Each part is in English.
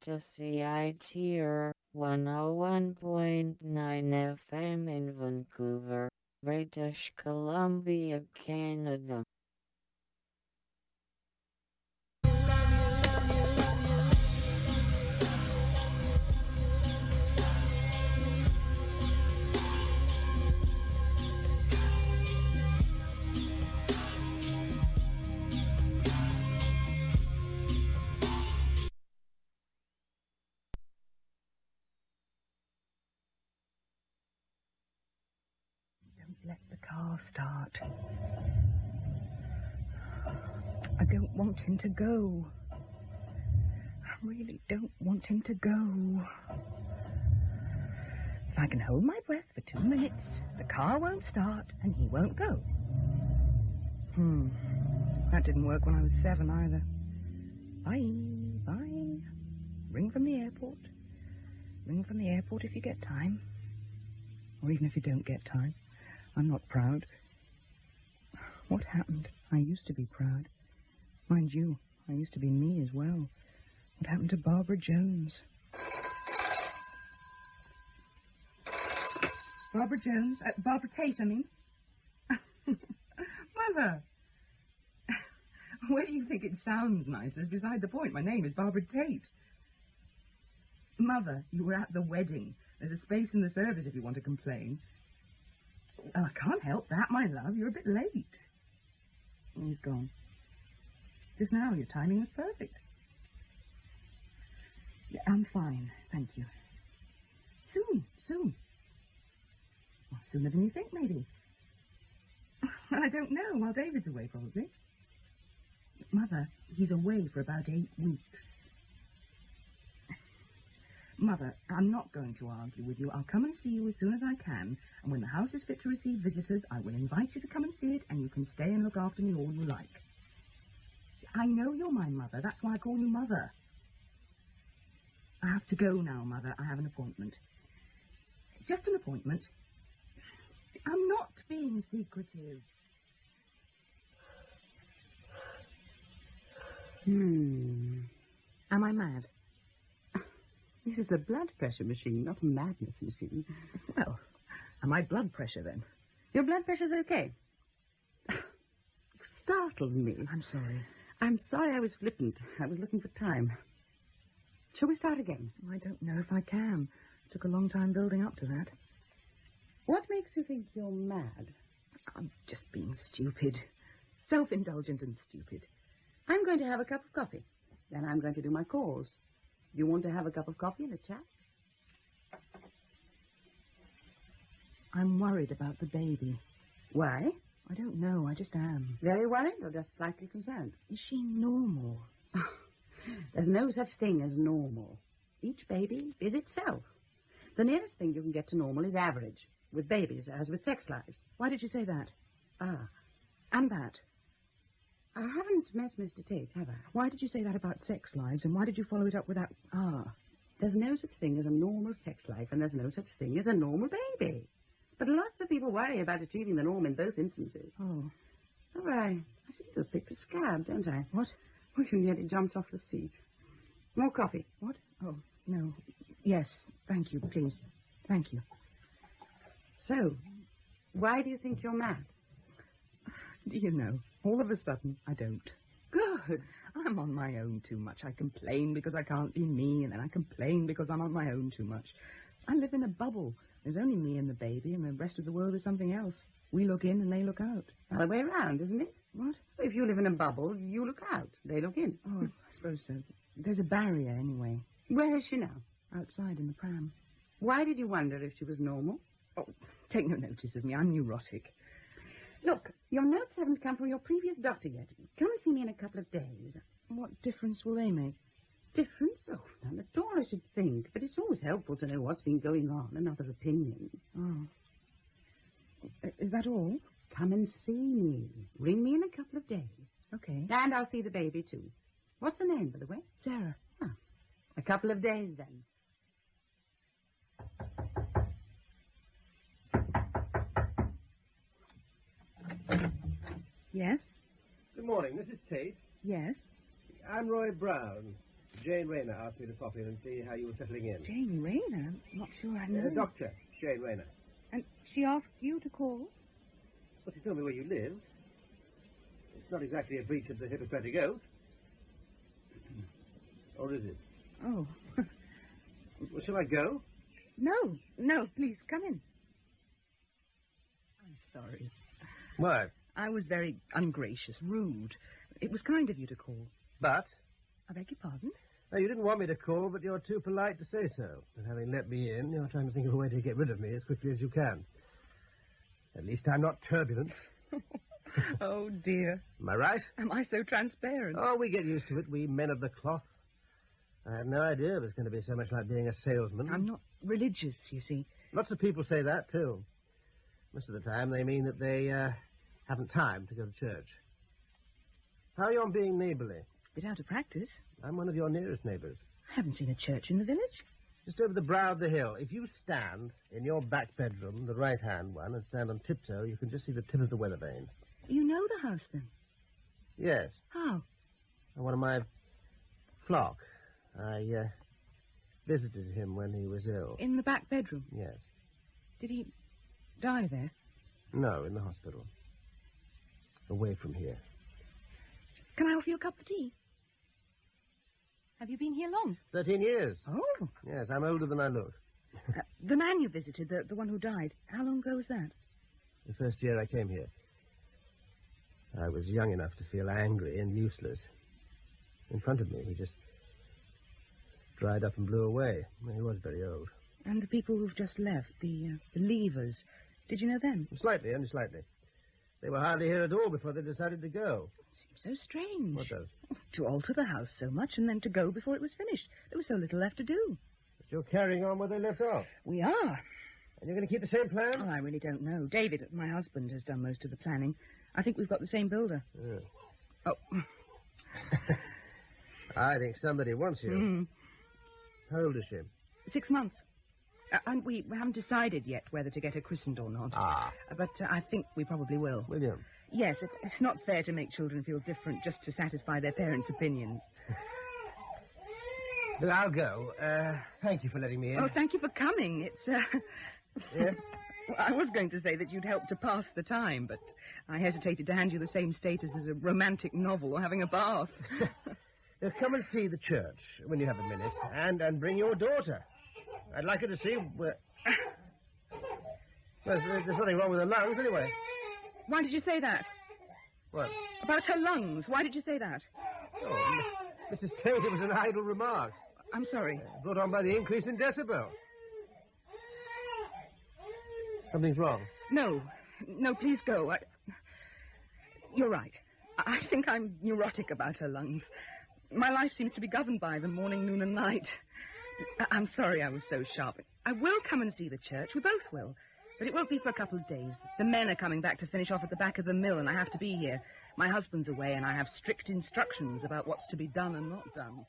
to CITR 101.9 FM in Vancouver, British Columbia, Canada. Let the car start. I don't want him to go. I really don't want him to go. If I can hold my breath for 2 minutes, the car won't start and he won't go. That didn't work when I was 7 either. Bye. Ring from the airport. Ring from the airport if you get time. Or even if you don't get time. I'm not proud. What happened? I used to be proud. Mind you, I used to be me as well. What happened to Barbara Jones? Barbara Jones? Barbara Tate, I mean. Mother! Where do you think it sounds nice is beside the point. My name is Barbara Tate. Mother, you were at the wedding. There's a space in the service if you want to complain. Oh, I can't help that, my love. You're a bit late. He's gone. Just now, your timing was perfect. Yeah, I'm fine, thank you. Soon. Well, sooner than you think, maybe. Well, I don't know, while David's away, probably. Mother, he's away for about 8 weeks. Mother, I'm not going to argue with you. I'll come and see you as soon as I can, and when the house is fit to receive visitors, I will invite you to come and see it, and you can stay and look after me all you like. I know you're my mother. That's why I call you Mother. I have to go now, Mother. I have an appointment. Just an appointment. I'm not being secretive. Am I mad? This is a blood pressure machine, not a madness machine. Well, my blood pressure, then. Your blood pressure's okay. You startled me. I'm sorry. I'm sorry I was flippant. I was looking for time. Shall we start again? I don't know if I can. It took a long time building up to that. What makes you think you're mad? I'm just being stupid. Self-indulgent and stupid. I'm going to have a cup of coffee. Then I'm going to do my calls. You want to have a cup of coffee and a chat? I'm worried about the baby. Why? I don't know. I just am. Very worried or just slightly concerned? Is she normal? There's no such thing as normal. Each baby is itself. The nearest thing you can get to normal is average, with babies as with sex lives. Why did you say that? And that. I haven't met Mr. Tate, have I? Why did you say that about sex lives, and why did you follow it up with that, There's no such thing as a normal sex life, and there's no such thing as a normal baby. But lots of people worry about achieving the norm in both instances. Oh, I seem to have picked a scab, don't I? What? Oh, you nearly jumped off the seat. More coffee. What? Oh, no. Yes, thank you, please. Thank you. So, why do you think you're mad? Do you know, all of a sudden, I don't. Good. I'm on my own too much. I complain because I can't be me, and then I complain because I'm on my own too much. I live in a bubble. There's only me and the baby, and the rest of the world is something else. We look in and they look out. Other way around, isn't it? What? If you live in a bubble, you look out. They look in. Oh, I suppose so. There's a barrier, anyway. Where is she now? Outside in the pram. Why did you wonder if she was normal? Oh, take no notice of me. I'm neurotic. Look, your notes haven't come from your previous doctor yet. Come and see me in a couple of days. What difference will they make? Difference? Oh, none at all, I should think. But it's always helpful to know what's been going on, another opinion. Oh. Is that all? Come and see me. Ring me in a couple of days. Okay. And I'll see the baby, too. What's her name, by the way? Sarah. A couple of days, then. Yes? Good morning, Mrs. Tate. Yes? I'm Roy Brown. Jane Rayner asked me to pop in and see how you were settling in. Jane Rayner? I'm not sure I know. Doctor Jane Rayner. And she asked you to call? Well, she told me where you live. It's not exactly a breach of the Hippocratic Oath. Or is it? Oh. Well, shall I go? No, please, come in. I'm sorry. What? I was very ungracious, rude. It was kind of you to call. But? I beg your pardon? No, you didn't want me to call, but you're too polite to say so. And having let me in, you're trying to think of a way to get rid of me as quickly as you can. At least I'm not turbulent. Oh, dear. Am I right? Am I so transparent? Oh, we get used to it, we men of the cloth. I had no idea it was going to be so much like being a salesman. I'm not religious, you see. Lots of people say that, too. Most of the time, they mean that they haven't time to go to church. How are you on being neighbourly? Bit out of practice. I'm one of your nearest neighbours. I haven't seen a church in the village. Just over the brow of the hill. If you stand in your back bedroom, the right-hand one, and stand on tiptoe, you can just see the tip of the weather vane. You know the house, then? Yes. How? One of my flock. I visited him when he was ill. In the back bedroom? Yes. Did he die there? No, in the hospital. Away from here. Can I offer you a cup of tea? Have you been here long? 13 years. Oh. Yes, I'm older than I look. The man you visited, the one who died, how long ago was that? The first year I came here. I was young enough to feel angry and useless. In front of me, he just dried up and blew away. He was very old. And the people who've just left, the leavers, did you know them? Slightly, only slightly. They were hardly here at all before they decided to go. Seems so strange. What does? To alter the house so much and then to go before it was finished. There was so little left to do. But you're carrying on where they left off. We are. And you're going to keep the same plan? Oh, I really don't know. David, my husband, has done most of the planning. I think we've got the same builder. Yeah. Oh. I think somebody wants you. Mm. How old is she? 6 months. And we haven't decided yet whether to get her christened or not. But I think we probably will. Will you? Yes, it's not fair to make children feel different just to satisfy their parents' opinions. Well, I'll go. Thank you for letting me in. Oh, thank you for coming. It's, Yeah? Well, I was going to say that you'd help to pass the time, but I hesitated to hand you the same status as a romantic novel or having a bath. Come and see the church when you have a minute, and bring your daughter. I'd like her to see where... Well, there's nothing wrong with her lungs, anyway. Why did you say that? What? About her lungs. Why did you say that? Oh, Mrs. Tate, it was an idle remark. I'm sorry. Brought on by the increase in decibel. Something's wrong. No, please go. You're right. I think I'm neurotic about her lungs. My life seems to be governed by them morning, noon, and night. I'm sorry I was so sharp. I will come and see the church. We both will. But it won't be for a couple of days. The men are coming back to finish off at the back of the mill, and I have to be here. My husband's away, and I have strict instructions about what's to be done and not done.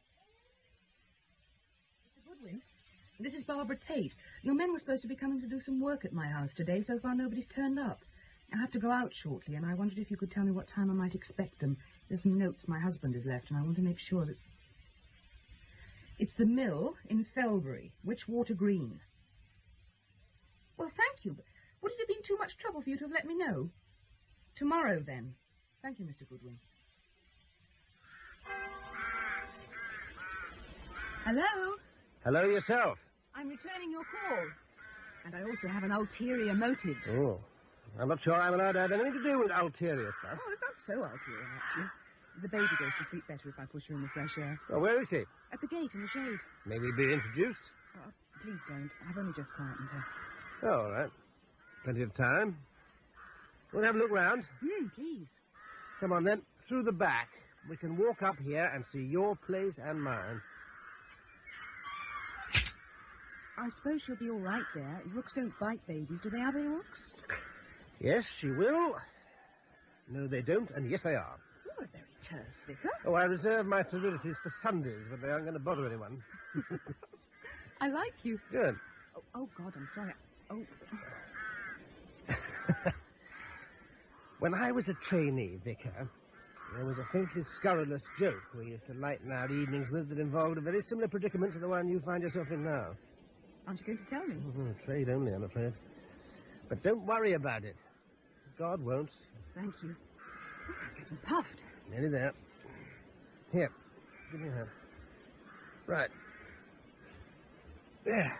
Mr. Goodwin, this is Barbara Tate. Your men were supposed to be coming to do some work at my house today. So far, nobody's turned up. I have to go out shortly, and I wondered if you could tell me what time I might expect them. There's some notes my husband has left, and I want to make sure that... It's the mill in Felbury, Witchwater Green. Well, thank you, but would it have been too much trouble for you to have let me know? Tomorrow, then. Thank you, Mr. Goodwin. Hello? Hello yourself. I'm returning your call. And I also have an ulterior motive. Oh. I'm not sure I'm allowed to have anything to do with ulterior stuff. Oh, it's not so ulterior, actually. The baby goes to sleep better if I push her in the fresh air. Oh, where is she? At the gate in the shade. May we be introduced? Oh, please don't. I've only just quietened her. Oh, all right. Plenty of time. We'll have a look round. Please. Come on, then. Through the back. We can walk up here and see your place and mine. I suppose she'll be all right there. Rooks don't bite babies. Do they have any rooks? Yes, she will. No, they don't, and yes, they are. You're a very terse vicar. Oh, I reserve my frivolities for Sundays, but they aren't going to bother anyone. I like you. Good. Oh, God, I'm sorry. Oh. When I was a trainee vicar, There was a faintly scurrilous joke we used to lighten our evenings with that involved a very similar predicament to the one you find yourself in now. Aren't you going to tell me? Trade only, I'm afraid. But don't worry about it. God won't. Thank you. I'm getting puffed. Nearly there. Here, give me a hand. Right. There.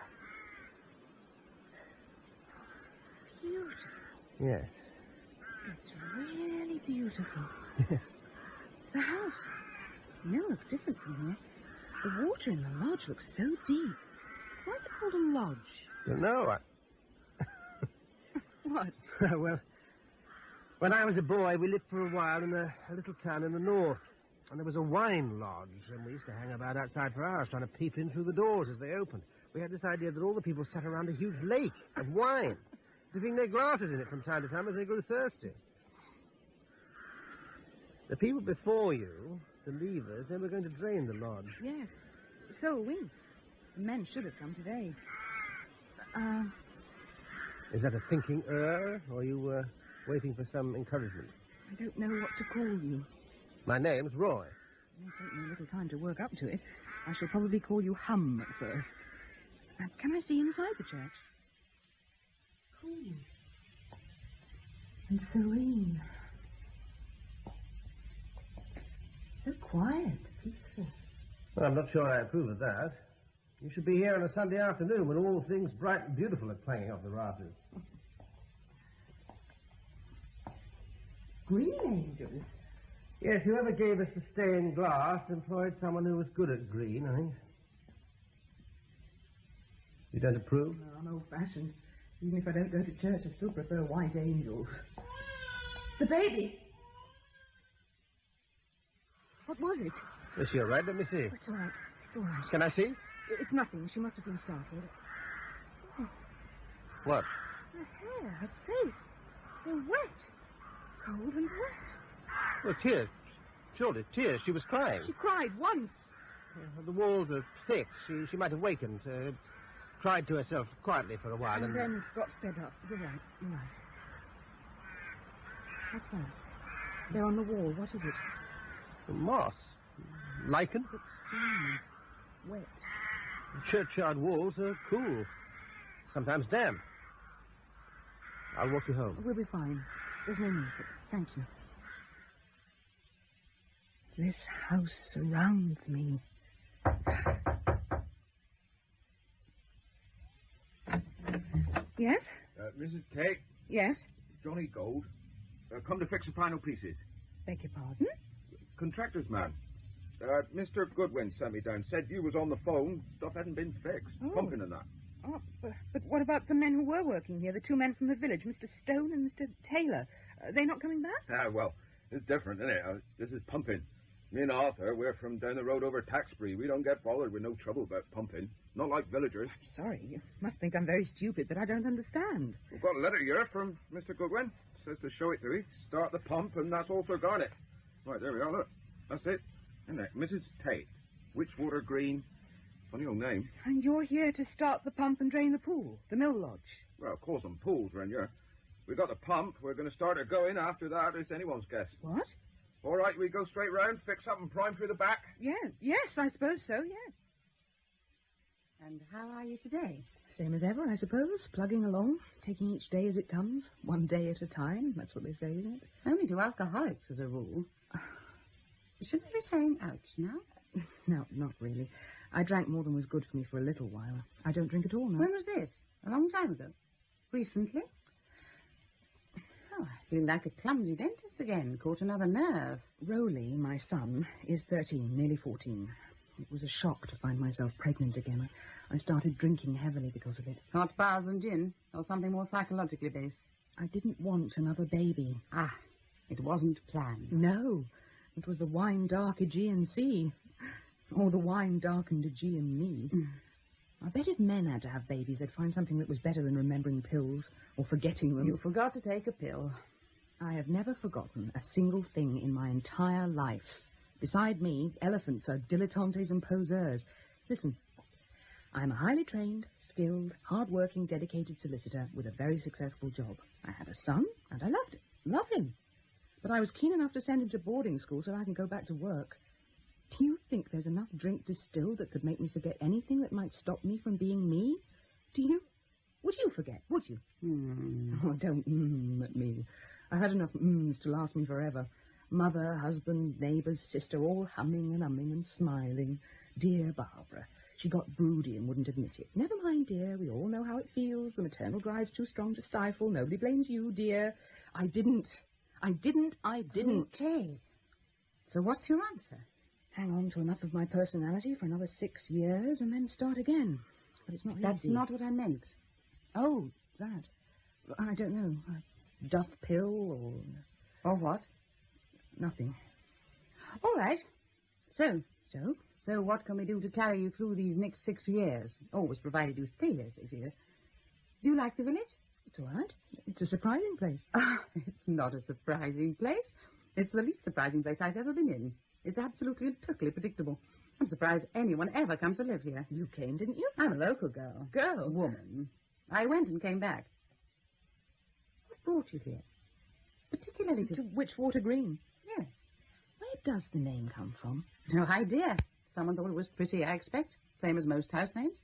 Beautiful. Yes. It's really beautiful. Yes. The house. The mill looks different from here. The water in the lodge looks so deep. Why is it called a lodge? You know, What? well, when I was a boy, we lived for a while in a little town in the north. And there was a wine lodge, and we used to hang about outside for hours trying to peep in through the doors as they opened. We had this idea that all the people sat around a huge lake of wine, dipping their glasses in it from time to time as they grew thirsty. The people before you, the leavers, they were going to drain the lodge. Yes. So are we. The men should have come today. Is that a thinking or are you waiting for some encouragement? I don't know what to call you. My name's Roy. It may take me a little time to work up to it. I shall probably call you Hum at first. Can I see inside the church? It's cool. And serene. So quiet, peaceful. Well, I'm not sure I approve of that. You should be here on a Sunday afternoon when all things bright and beautiful are clanging off the rafters. Green angels? Yes, whoever gave us the stained glass employed someone who was good at green, I think. You don't approve? No, I'm old-fashioned. Even if I don't go to church, I still prefer white angels. The baby! What was it? Is she all right? Let me see. It's all right. It's all right. Can I see? It's nothing. She must have been startled. Oh, What? her hair, her face. They're wet. Cold and wet. Well, tears. Surely, tears. She was crying. She cried once. The walls are thick. She might have wakened, cried to herself quietly for a while, And then got fed up. You're right. You're right. What's that? They're on the wall. What is it? Moss. Lichen. It's slimy. Wet. The churchyard walls are cool. Sometimes damp. I'll walk you home. We'll be fine. There's no need for it. Thank you. This house surrounds me. Yes? Mrs. Tate, Yes? Johnny Gold. Come to fix the final pieces. Beg your pardon? Contractor's man. Mr. Goodwin sent me down. Said you was on the phone. Stuff hadn't been fixed. Oh. Pumping and that. Oh, but what about the men who were working here? The two men from the village, Mr. Stone and Mr. Taylor. Are they not coming back? Well, it's different, isn't it? This is pumping. Me and Arthur, we're from down the road over Taxbury. We don't get bothered with no trouble about pumping. Not like villagers. Sorry, you must think I'm very stupid, but I don't understand. We've got a letter here from Mr. Goodwin. Says to show it to me. Start the pump, and that's all Sir Garnet. Right, there we are, look. That's it. Isn't it? Mrs. Tate. Witchwater Green. Funny old name. And you're here to start the pump and drain the pool, the mill lodge. Well, call some pools round here. We got the pump. We're going to start it going. After that, it's anyone's guess. What? All right, we go straight round, fix up and prime through the back. Yes, I suppose so, yes. And how are you today? Same as ever, I suppose, plugging along, taking each day as it comes, one day at a time. That's what they say, isn't it? Only to alcoholics, as a rule. Shouldn't we be saying ouch now? No, not really. I drank more than was good for me for a little while. I don't drink at all now. When was this? A long time ago? Recently? Oh, I feel like a clumsy dentist again. Caught another nerve. Rowley, my son, is 13, nearly 14. It was a shock to find myself pregnant again. I started drinking heavily because of it. Hot baths and gin, or something more psychologically based. I didn't want another baby. Ah, it wasn't planned. No, it was the wine-dark Aegean Sea. Or the wine-darkened Aegean me. I bet if men had to have babies, they'd find something that was better than remembering pills or forgetting them. You forgot to take a pill. I have never forgotten a single thing in my entire life. Beside me, elephants are dilettantes and poseurs. Listen, I'm a highly trained, skilled, hard-working, dedicated solicitor with a very successful job. I had a son, and I loved it. Love him. But I was keen enough to send him to boarding school so I can go back to work. Do you think there's enough drink distilled that could make me forget anything that might stop me from being me? Do you? Would you forget, would you? Oh, don't at me. I've had enough to last me forever. Mother, husband, neighbours, sister, all humming and umming and smiling. Dear Barbara. She got broody and wouldn't admit it. Never mind, dear. We all know how it feels. The maternal drive's too strong to stifle. Nobody blames you, dear. I didn't. Okay. So what's your answer? Hang on to enough of my personality for another 6 years and then start again. But it's not That's easy. not what I meant. Oh, that. I don't know. A duff pill or... Or what? Nothing. All right. So what can we do to carry you through these next 6 years? Always provided you stay here 6 years. Do you like the village? It's all right. It's a surprising place. It's not a surprising place. It's the least surprising place I've ever been in. It's absolutely and totally predictable. I'm surprised anyone ever comes to live here. You came, didn't you? I'm a local girl. Girl? Woman. I went and came back. What brought you here? Particularly To Witchwater Green. Yes. Where does the name come from? No idea. Someone thought it was pretty, I expect. Same as most house names.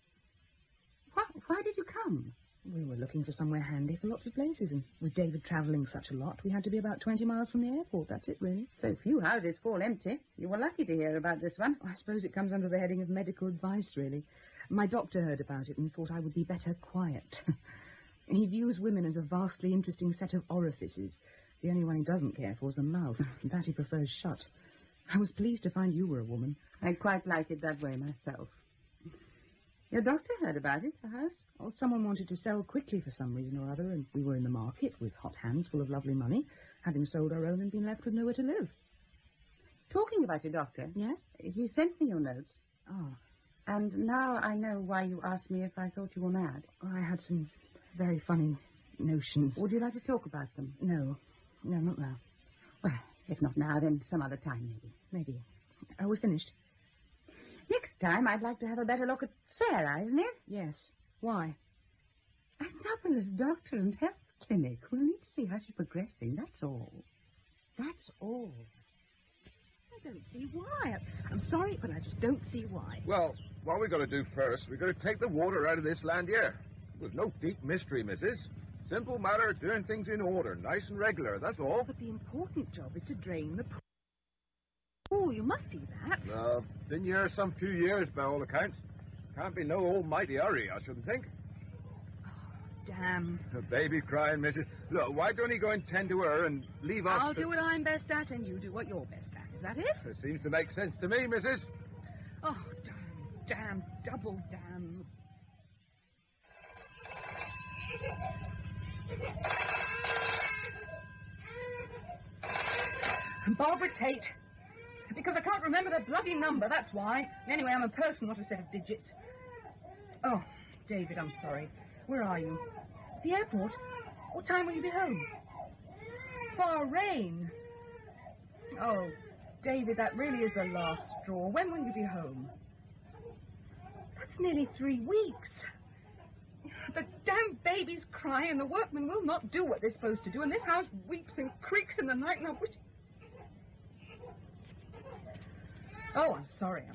Why did you come? We were looking for somewhere handy for lots of places, and with David travelling such a lot, we had to be about 20 miles from the airport. That's it, really. So few houses fall empty. You were lucky to hear about this one. I suppose it comes under the heading of medical advice, really. My doctor heard about it and thought I would be better quiet. He views women as a vastly interesting set of orifices. The only one he doesn't care for is the mouth, and that he prefers shut. I was pleased to find you were a woman. I quite like it that way myself. Your doctor heard about it, the house? Well, someone wanted to sell quickly for some reason or other, and we were in the market with hot hands full of lovely money, having sold our own and been left with nowhere to live. Talking about your doctor. Yes? He sent me your notes. Oh, And now I know why you asked me if I thought you were mad. I had some very funny notions. Would you like to talk about them? No, not now. Well, if not now, then some other time, maybe. Maybe. Are we finished? Next time, I'd like to have a better look at Sarah, isn't it? Yes. Why? A double-as doctor and health clinic. We'll need to see how she's progressing, that's all. That's all. I don't see why. I'm sorry, but I just don't see why. Well, what we got to do first, we got to take the water out of this land here. There's no deep mystery, missus. Simple matter of doing things in order, nice and regular, that's all. But the important job is to drain the pool. Oh, you must see that. Been here some few years, by all accounts. Can't be no almighty hurry, I shouldn't think. Damn. The baby crying, missus. Look, why don't you go and tend to her and leave us... I'll do what I'm best at, and you do what you're best at. Is that it? It seems to make sense to me, missus. Oh, damn, double damn. Barbara Tate. Because I can't remember the bloody number, that's why. Anyway, I'm a person, not a set of digits. Oh, David, I'm sorry. Where are you? The airport? What time will you be home? Bahrain. Oh, David, that really is the last straw. When will you be home? That's nearly 3 weeks. The damn baby's crying, and the workmen will not do what they're supposed to do, and this house weeps and creaks in the night, and I wish... Oh, I'm sorry.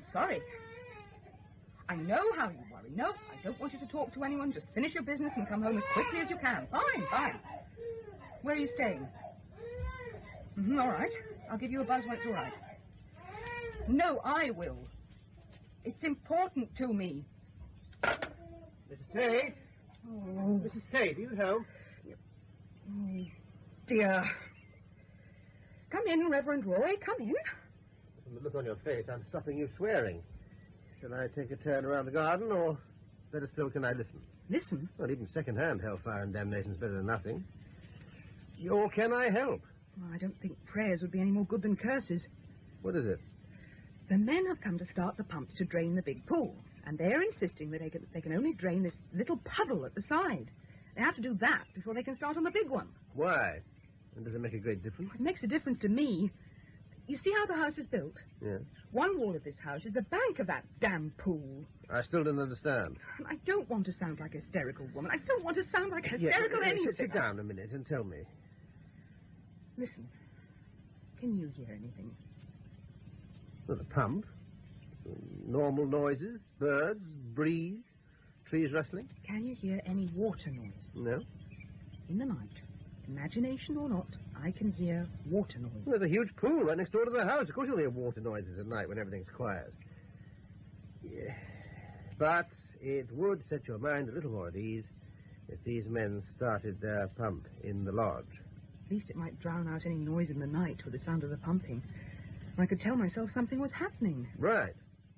I know how you worry. No, I don't want you to talk to anyone. Just finish your business and come home as quickly as you can. Fine. Where are you staying? All right. I'll give you a buzz when it's all right. No, I will. It's important to me. Mrs. Tate? Oh, Mrs. Tate, are you at home? oh, dear. Come in, Reverend Roy. Come in. From the look on your face, I'm stopping you swearing. Shall I take a turn around the garden, or better still, can I listen? Listen. Well, even second-hand hellfire and damnation's better than nothing. Or can I help? Well, I don't think prayers would be any more good than curses. What is it? The men have come to start the pumps to drain the big pool, and they're insisting that they can only drain this little puddle at the side. They have to do that before they can start on the big one. Why? And does it make a great difference? It makes a difference to me. You see how the house is built? Yes. One wall of this house is the bank of that damn pool. I still don't understand. And I don't want to sound like a hysterical woman. I don't want to sound like a hysterical anything. Sit down a minute and tell me. Listen. Can you hear anything? Well, the pump. Normal noises, birds, breeze, trees rustling. Can you hear any water noise? No. In the night, imagination or not, I can hear water noise. There's a huge pool right next door to the house. Of course you'll hear water noises at night when everything's quiet. Yeah. But it would set your mind a little more at ease if these men started their pump in the lodge. At least it might drown out any noise in the night with the sound of the pumping. I could tell myself something was happening. Right.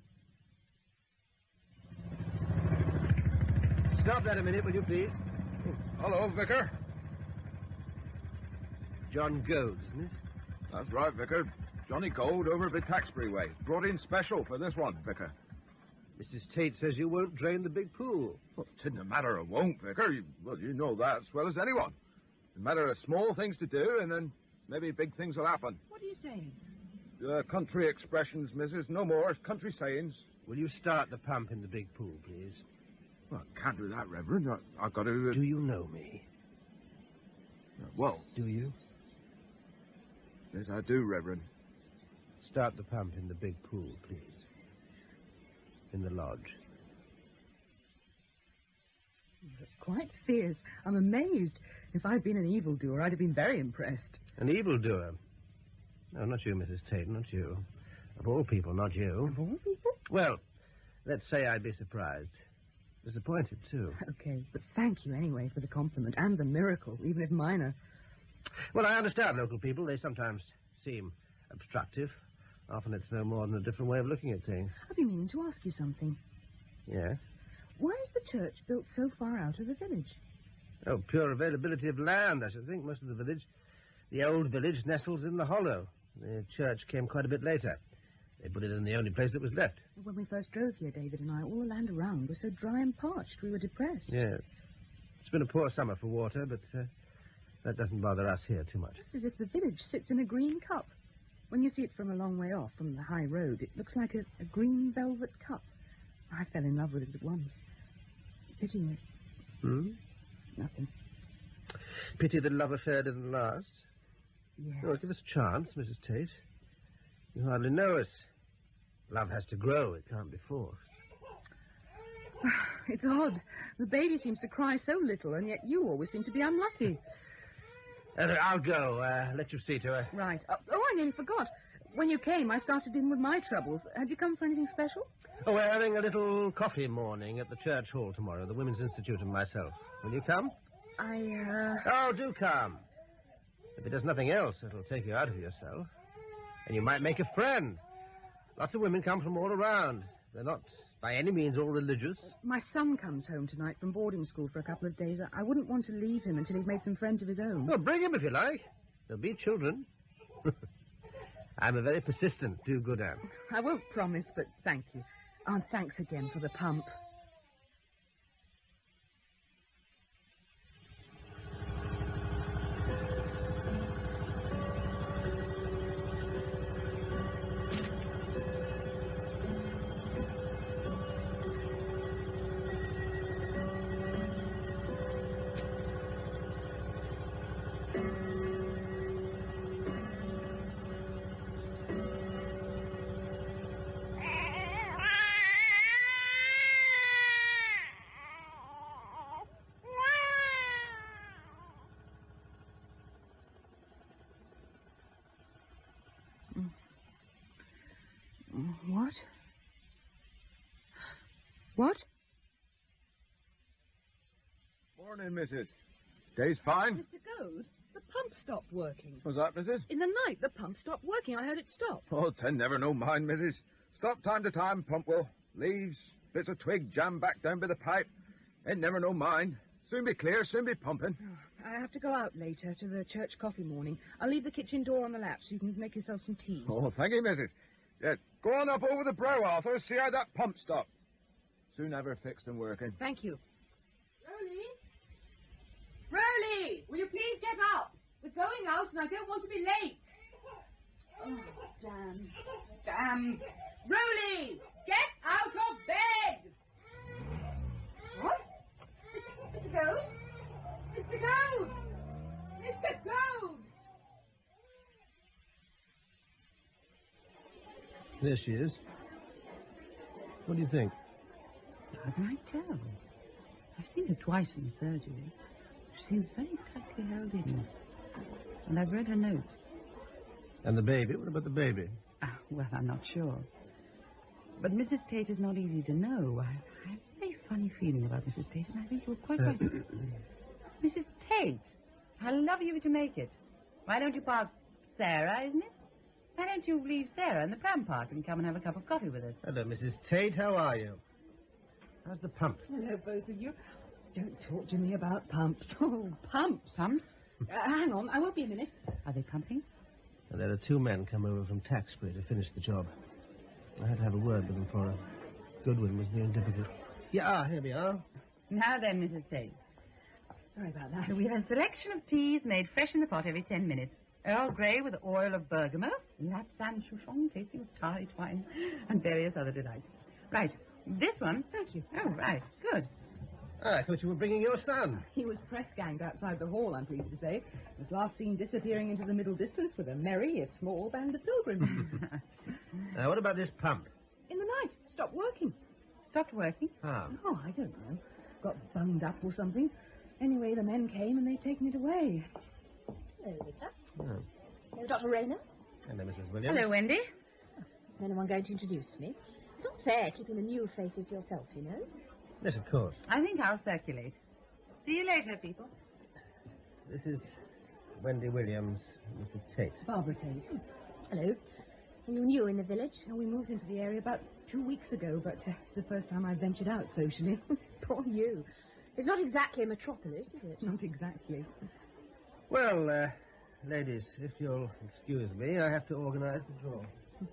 Stop that a minute, will you, please? Hello, Vicar. John Goad, isn't it? That's right, Vicar. Johnny Gold over at the Taxbury Way. Brought in special for this one, Vicar. Mrs. Tate says you won't drain the big pool. Well, it isn't a matter of won't, Vicar. You know that as well as anyone. It's a matter of small things to do, and then maybe big things will happen. What are you saying? Country expressions, Mrs. No more. It's country sayings. Will you start the pump in the big pool, please? Well, I can't do that, Reverend. I've got to... Do you know me? Well, Do you? yes, I do, Reverend. Start the pump in the big pool, please. In the lodge. Quite fierce. I'm amazed. If I'd been an evildoer, I'd have been very impressed. An evildoer? No, not you, Mrs. Tate, not you. Of all people, not you. Of all people? Well, let's say I'd be surprised. Disappointed, too. Okay, but thank you anyway for the compliment and the miracle, even if minor. Well, I understand local people. They sometimes seem obstructive. Often it's no more than a different way of looking at things. I've been meaning to ask you something. Yes? Why is the church built so far out of the village? Oh, pure availability of land, I should think. Most of the village, the old village, nestles in the hollow. The church came quite a bit later. They put it in the only place that was left. When we first drove here, David and I, all the land around was so dry and parched, we were depressed. Yes. It's been a poor summer for water, but that doesn't bother us here too much. It's as if the village sits in a green cup. When you see it from a long way off, from the high road, it looks like a green velvet cup. I fell in love with it at once. Pity it. Hmm? Nothing. Pity the love affair didn't last. Yes. Oh, give us a chance, Mrs. Tate. You hardly know us. Love has to grow. It can't be forced. It's odd. The baby seems to cry so little, and yet you always seem to be unlucky. I'll go. Let you see to her. Right. Oh, I nearly forgot. When you came, I started in with my troubles. Have you come for anything special? Oh, we're having a little coffee morning at the church hall tomorrow, the Women's Institute and myself. Will you come? Oh, do come. If it does nothing else, it'll take you out of yourself. And you might make a friend. Lots of women come from all around. They're not by any means all religious. My son comes home tonight from boarding school for a couple of days. I wouldn't want to leave him until he'd made some friends of his own. Well, bring him if you like. There'll be children. I'm a very persistent do-gooder. I won't promise, but thank you. And thanks again for the pump. What? What? Morning, Mrs. Day's fine. Mr. Goad, the pump stopped working. Was that, Mrs.? In the night, the pump stopped working. I heard it stop. Oh, 'ten never no mind, Mrs. Stop time to time, pump will. Leaves, bits of twig jam back down by the pipe. Ain't never no mind. Soon be clear, soon be pumping. I have to go out later to the church coffee morning. I'll leave the kitchen door on the latch so you can make yourself some tea. Oh, thank you, Mrs. Yeah, go on up over the brow, Arthur. See how that pump stopped. Soon have her fixed and working. Thank you. Rowley? Rowley! Will you please get up? We're going out and I don't want to be late. Oh, damn. Damn. Rowley! Get out of bed! What? Mr. Goad? Mr. Goad! Mr. Goad! There she is. What do you think? How can I tell? I've seen her twice in surgery. She seems very tightly held in. And I've read her notes. And the baby? What about the baby? Well, I'm not sure. But Mrs. Tate is not easy to know. I have a very funny feeling about Mrs. Tate, and I think you're quite right. Mrs. Tate, how lovely of you to make it. Why don't you park Sarah, isn't it? Why don't you leave Sarah in the pram park and come and have a cup of coffee with us? Hello, Mrs. Tate. How are you? How's the pump? Hello, both of you. Don't talk to me about pumps. Oh, pumps. Pumps? Hang on, I won't be a minute. Are they pumping? And there are 2 men come over from Taxbury to finish the job. I had to have a word with them for her. Goodwin was being difficult. Yeah, here we are. Now then, Mrs. Tate. Sorry about that. We have a selection of teas made fresh in the pot every 10 minutes. Earl Grey with oil of bergamot, Lapsang Souchong tasting of tarry twine, and various other delights. Right, this one. Thank you. Oh, right, good. I thought you were bringing your son. He was press-ganged outside the hall, I'm pleased to say. Was last seen disappearing into the middle distance with a merry, if small, band of pilgrims. What about this pump? In the night. Stopped working. Stopped working? Ah. Oh, I don't know. Got bunged up or something. Anyway, the men came and they'd taken it away. Hello, Rita. Oh. Hello, Dr. Rayner. Hello, Mrs. Williams. Hello, Wendy. Is anyone going to introduce me? It's not fair keeping the new faces to yourself, you know. Yes, of course. I think I'll circulate. See you later, people. This is Wendy Williams, Mrs. Tate. Barbara Tate. Hello. Are you new in the village? Oh, we moved into the area about 2 weeks ago, but it's the first time I've ventured out socially. Poor you. It's not exactly a metropolis, is it? Not exactly. Well, ladies, if you'll excuse me, I have to organize the draw.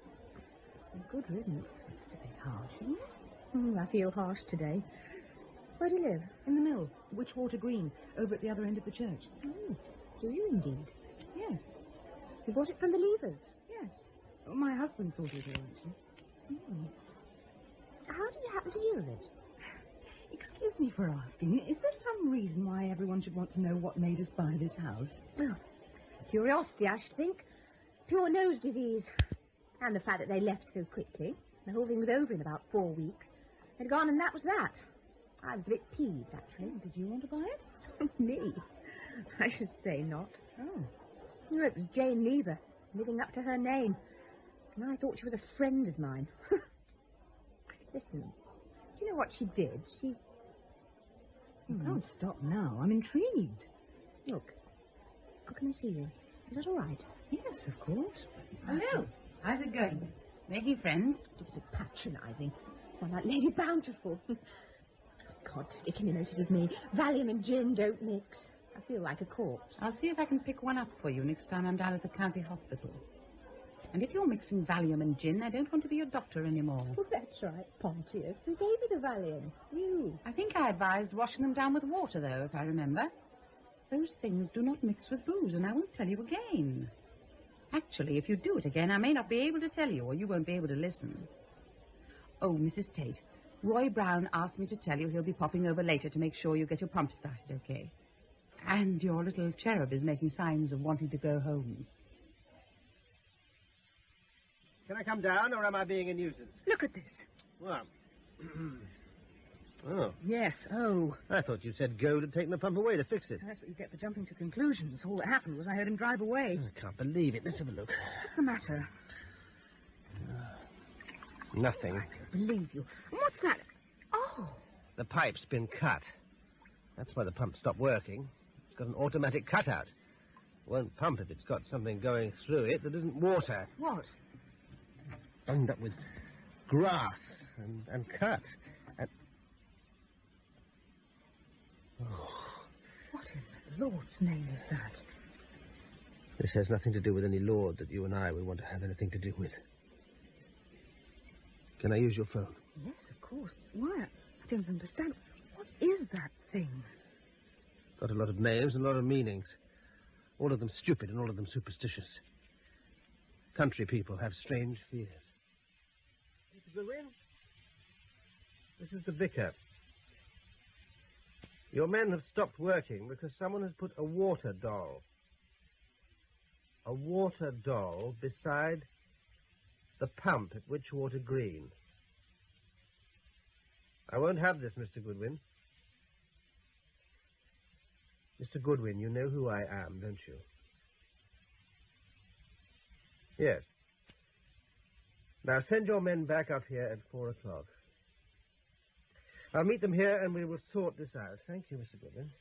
Good riddance. It's a bit harsh, isn't it? I feel harsh today. Where do you live? In the mill, Witchwater Green, over at the other end of the church. Oh, do you indeed? Yes, You bought it from the Levers? yes. Oh, my husband sorted it, actually. How do you happen to hear of it? Excuse me for asking, is there some reason why everyone should want to know what made us buy this house? Oh, curiosity, I should think. Pure nose disease. And the fact that they left so quickly. The whole thing was over in about 4 weeks. They'd gone and that was that. I was a bit peeved, actually. Did you want to buy it? Me? I should say not. Oh. No, it was Jane Lever, living up to her name. And I thought she was a friend of mine. Listen, do you know what she did? She... You can't stop now. I'm intrigued. Look, how can I see you? Is that all right? Yes, of course. Hello. How's it going? Making friends? It was a patronising. Sound like Lady Bountiful. God, don't take any notice of me. Valium and gin don't mix. I feel like a corpse. I'll see if I can pick one up for you next time I'm down at the county hospital. And if you're mixing Valium and gin, I don't want to be your doctor anymore. Oh, that's right, Pontius. Who gave you the Valium? You. I think I advised washing them down with water, though, if I remember. Those things do not mix with booze, and I won't tell you again. Actually, if you do it again, I may not be able to tell you, or you won't be able to listen. Oh, Mrs. Tate, Roy Brown asked me to tell you he'll be popping over later to make sure you get your pump started okay. And your little cherub is making signs of wanting to go home. Can I come down, or am I being a nuisance? Look at this. Well, oh, Yes, oh. I thought you said go to take the pump away to fix it. That's what you get for jumping to conclusions. All that happened was I heard him drive away. I can't believe it. Let's have a look. What's the matter? Nothing. I don't believe you. What's that? Oh. The pipe's been cut. That's why the pump stopped working. It's got an automatic cutout. Won't pump if it's got something going through it that isn't water. What? Bunged up with grass and cut. And... Oh, What in the Lord's name is that? this has nothing to do with any lord that you and I would want to have anything to do with. Can I use your phone? Yes, of course. Why? I don't understand. What is that thing? Got a lot of names and a lot of meanings. All of them stupid and all of them superstitious. Country people have strange fears. Mr. Goodwin? This is the vicar. Your men have stopped working because someone has put a water doll beside The pump at Witchwater Green. I won't have this, Mr. Goodwin. Mr. Goodwin, you know who I am, don't you? Yes. Now send your men back up here at 4 o'clock. I'll meet them here and we will sort this out. Thank you, Mr. Goodwin.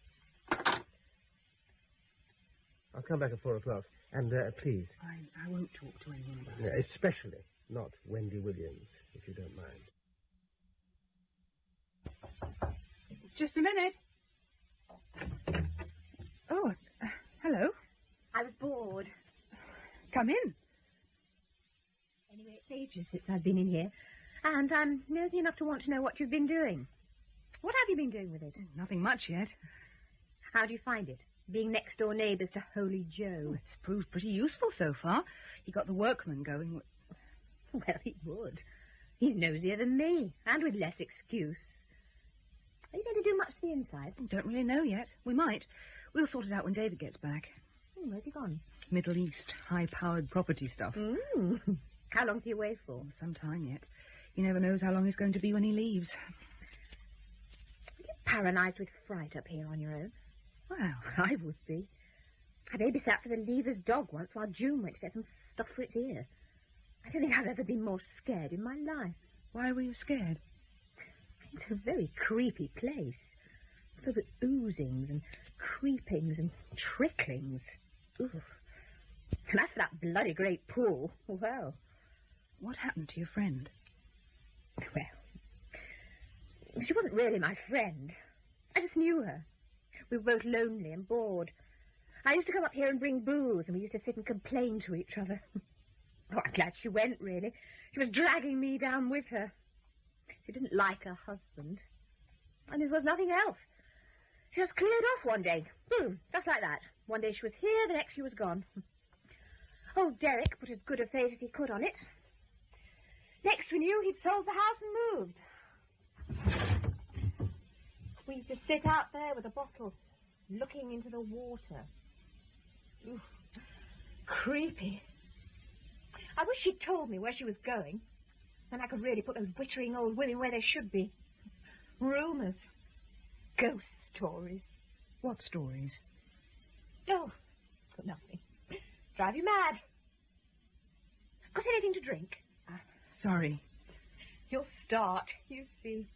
I'll come back at 4 o'clock. And please. I won't talk to anyone about it. Especially not Wendy Williams, if you don't mind. Just a minute. Oh, hello. I was bored. Come in. Anyway, it's ages since I've been in here. And I'm nosy enough to want to know what you've been doing. What have you been doing with it? Nothing much yet. How do you find it, being next-door neighbours to Holy Joe? It's proved pretty useful so far. He got the workmen going. Well, he would. He's nosier than me, and with less excuse. Are you going to do much to the inside? Don't really know yet. We might. We'll sort it out when David gets back. Where's he gone? Middle East, high-powered property stuff. How long's he away for? Some time yet. He never knows how long he's going to be when he leaves. Are you paralysed with fright up here on your own? Well, I would be. I babysat for the Lever's dog once while June went to get some stuff for its ear. I don't think I've ever been more scared in my life. Why were you scared? It's a very creepy place, filled with oozings and creepings and tricklings. Oof. And as for that bloody great pool, well... What happened to your friend? Well, she wasn't really my friend. I just knew her. We were both lonely and bored. I used to come up here and bring booze, and we used to sit and complain to each other. Oh, I'm glad she went, really. She was dragging me down with her. She didn't like her husband. And there was nothing else. She just cleared off one day. Boom, just like that. One day she was here, the next she was gone. Old Derek put as good a face as he could on it. Next we knew, he'd sold the house and moved. We used to sit out there with a bottle, looking into the water. Ooh, creepy. I wish she'd told me where she was going. Then I could really put those wittering old women where they should be. Rumours. Ghost stories. What stories? Oh, nothing. Drive you mad. Got anything to drink? Sorry. You'll start, you see.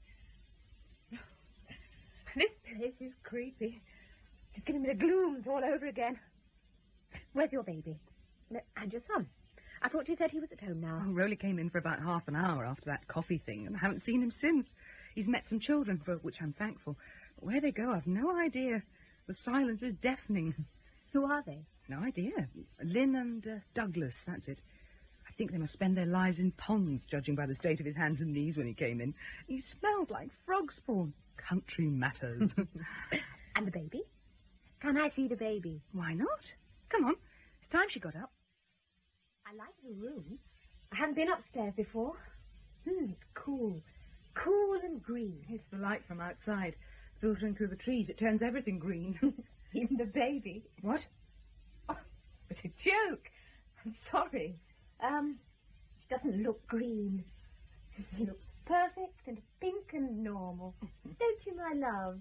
This place is creepy. It's giving me the glooms all over again. Where's your baby? And your son? I thought you said he was at home now. Oh, Rowley came in for about half an hour after that coffee thing, and I haven't seen him since. He's met some children, for which I'm thankful. But where they go, I've no idea. The silence is deafening. Who are they? No idea. Lynn and Douglas, that's it. I think they must spend their lives in ponds, judging by the state of his hands and knees when he came in. He smelled like frog spawn. Country matters. And the baby? Can I see the baby? Why not? Come on. It's time she got up. I like the room. I haven't been upstairs before. It's cool. Cool and green. It's the light from outside. Filtering through the trees, it turns everything green. Even the baby. What? Oh, it's a joke. I'm sorry. She doesn't look green. She looks perfect and pink and normal. Don't you, my love?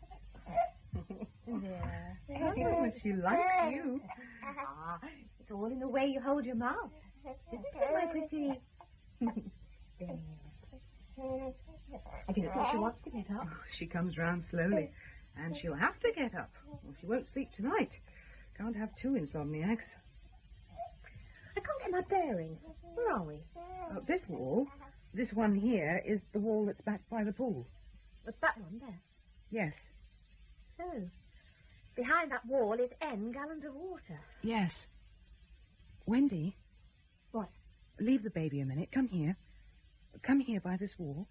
There. Oh, she likes you. It's all in the way you hold your mouth. Isn't it, my pretty? There. I don't think she wants to get up. Oh, she comes round slowly, and she'll have to get up, or she won't sleep tonight. Can't have two insomniacs. I can't get my bearings. Where are we? This wall, this one here, is the wall that's backed by the pool. What's that one there? Yes. So, behind that wall is N gallons of water. Yes. Wendy. What? Leave the baby a minute. Come here. Come here by this wall.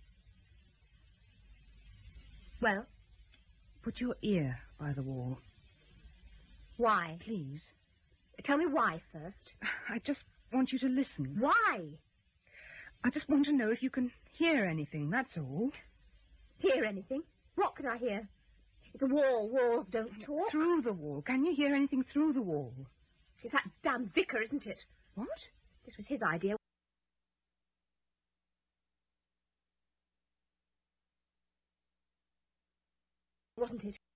Well? Put your ear by the wall. Why? Please. Tell me why first. I just want you to listen. Why? I just want to know if you can hear anything, that's all. Hear anything? What could I hear? It's a wall. Walls don't talk. Through the wall. Can you hear anything through the wall? It's that damn vicar, isn't it? What? This was his idea. wasn't it?